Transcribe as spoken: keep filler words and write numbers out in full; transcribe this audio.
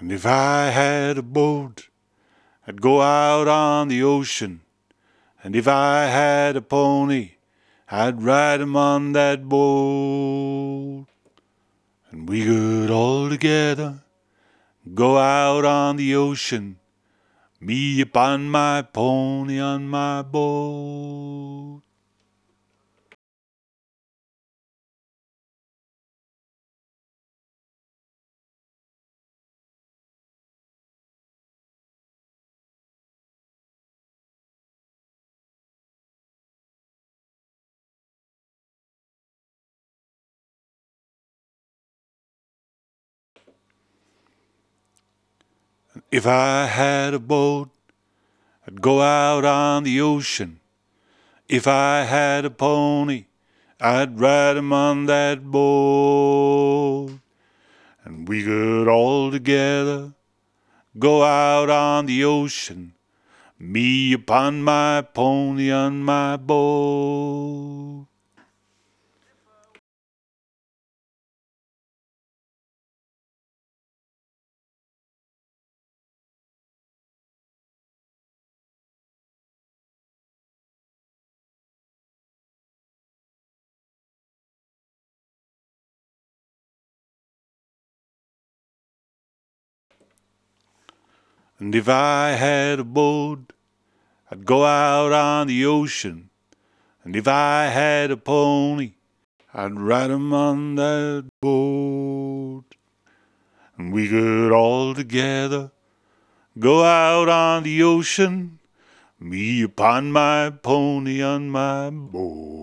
And if I had a boat, I'd go out on the ocean. And if I had a pony, I'd ride him on that boat. And we could all together go out on the ocean, me upon my pony on my boat. If I had a boat, I'd go out on the ocean. If I had a pony, I'd ride him on that boat. And we could all together go out on the ocean, me upon my pony on my boat. And if I had a boat, I'd go out on the ocean. And if I had a pony, I'd ride him on that boat. And we could all together go out on the ocean, me upon my pony on my boat.